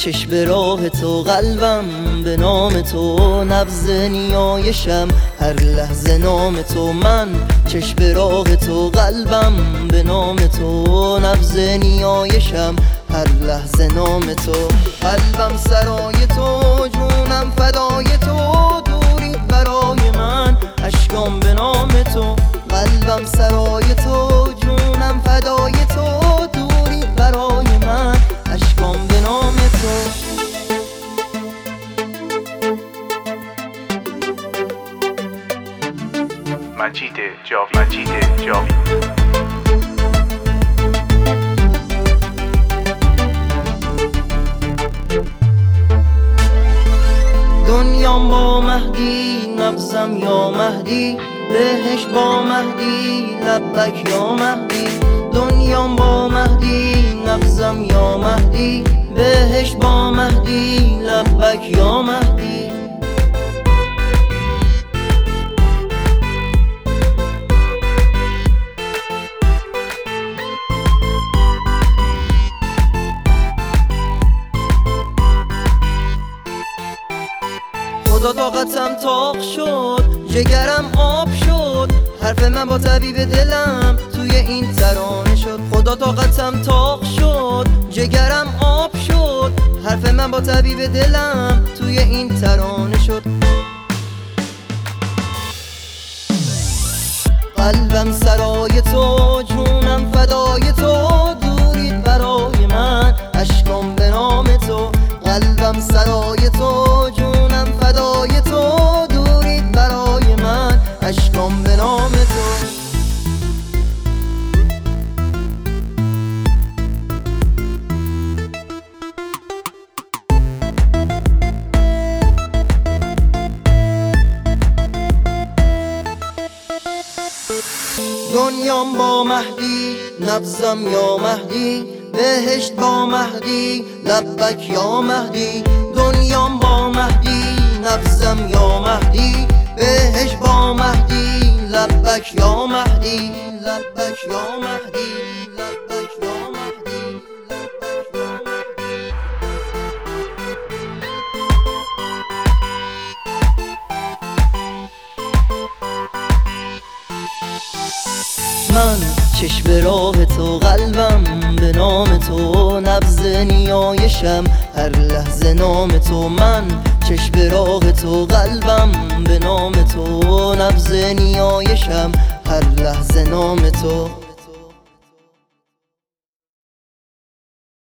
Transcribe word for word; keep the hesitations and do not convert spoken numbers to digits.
چشم به راه تو، قلبم به نام تو، نبض نیایشم هر لحظه نام تو. من چشم به راه تو، قلبم به نام تو، نبض نیایشم هر لحظه نام تو. قلبم سرای تو، جونم فدای تو، دوری برای من اشکام به نام تو. قلبم سرای تو، جونم فدای تو، دوری برای من اشکام به نام تو. مجید جاوید مجید جاوید دنیام با مهدی، نبضم یا مهدی، بهش با مهدی، لبک یا مهدی. دنیام با مهدی، نبضم یا مهدی، بهش با مهدی، لبک یا مهدی. خدا طاقتم تاق شد، جگرم آب شد، حرف من با طبیب دلم توی این ترانه شد. خدا طاقتم تاق شد، جگرم آب شد، حرف من با طبیب دلم توی این ترانه شد. قلبم سرای تو، جونم فدای تو، دورید برای من اشکام به نام تو. قلبم سرای تو، جونم فدای تو، دورید برای من اشکام به نام تو. دنیام با مهدی، نبضم یا مهدی، بهشت با مهدی، لبک یا مهدی. دنیام با مهدی، نبضم یا مهدی، بهشت با مهدی، لبک یا مهدی، لبک یا مهدی، لبک یا مهدی، لبک یا مهدی. من چشم به راه تو، قلبم به نام تو، نبض نیایشم هر لحظه نام تو. من چشم به راه تو، قلبم به نام تو، نبض نیایشم هر لحظه نام تو.